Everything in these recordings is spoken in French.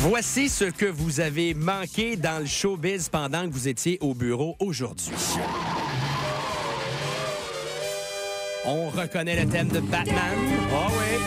Voici ce que vous avez manqué dans le showbiz pendant que vous étiez au bureau aujourd'hui. On reconnaît le thème de Batman. Oh oui!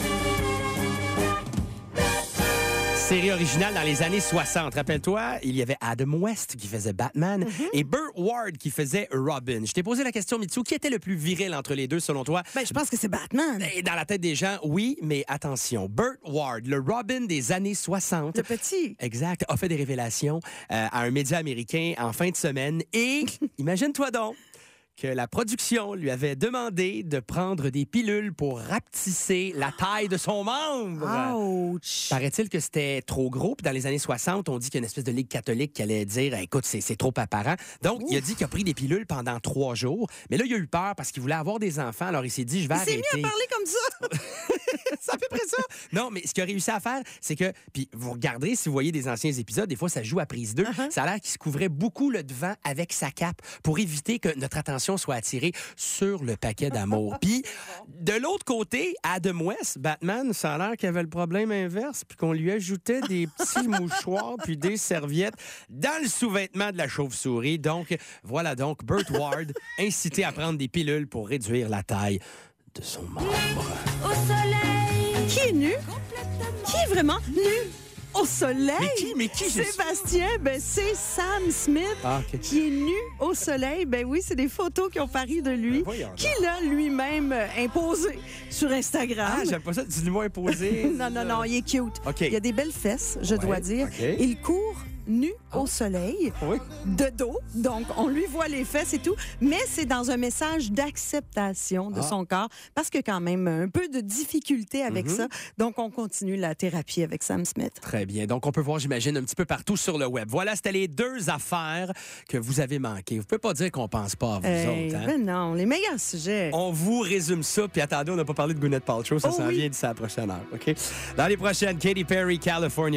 Série originale dans les années 60. Rappelle-toi, il y avait Adam West qui faisait Batman et Burt Ward qui faisait Robin. Je t'ai posé la question, Mitsou, qui était le plus viril entre les deux selon toi? Ben, je pense que c'est Batman. Et dans la tête des gens, oui, mais attention. Burt Ward, le Robin des années 60. Le petit. Exact, a fait des révélations à un média américain en fin de semaine et imagine-toi donc que la production lui avait demandé de prendre des pilules pour rapetisser la taille de son membre. Ouch! Paraît-il que c'était trop gros. Puis dans les années 60, on dit qu'il y a une espèce de ligue catholique qui allait dire « Écoute, c'est trop apparent ». Donc, il a dit qu'il a pris des pilules pendant 3 jours. Mais là, il a eu peur parce qu'il voulait avoir des enfants. Alors, il s'est dit « Je vais arrêter ». Il s'est mis à parler comme ça! C'est à peu près ça. Non, mais ce qu'il a réussi à faire, c'est que, puis vous regardez, si vous voyez des anciens épisodes, des fois, ça joue à prise 2. Ça a l'air qu'il se couvrait beaucoup le devant avec sa cape pour éviter que notre attention soit attirée sur le paquet d'amour. Puis, de l'autre côté, Adam West, Batman, ça a l'air qu'il avait le problème inverse, puis qu'on lui ajoutait des petits mouchoirs puis des serviettes dans le sous-vêtement de la chauve-souris. Donc, voilà donc Burt Ward incité à prendre des pilules pour réduire la taille de son membre. Au soleil. Qui est nu? Qui est vraiment nu? Au soleil? Mais qui? Sébastien, ben c'est Sam Smith qui est nu au soleil. Ben oui, c'est des photos qui ont paru de lui, qui l'a lui-même imposé sur Instagram. Ah, j'aime pas ça, dis-le-moi imposé. Non, il est cute. Okay. Il a des belles fesses, je dois dire. Il court nu au soleil, de dos, donc on lui voit les fesses et tout, mais c'est dans un message d'acceptation de son corps, parce que quand même un peu de difficulté avec ça, donc on continue la thérapie avec Sam Smith. Très bien, donc on peut voir, j'imagine, un petit peu partout sur le web. Voilà, c'était les 2 affaires que vous avez manquées. Vous pouvez pas dire qu'on pense pas à vous autres. Hein? Ben non, les meilleurs sujets. On vous résume ça, puis attendez, on n'a pas parlé de Gwyneth Paltrow, ça s'en vient d'ici à la prochaine heure, OK? Dans les prochaines, Katy Perry, California.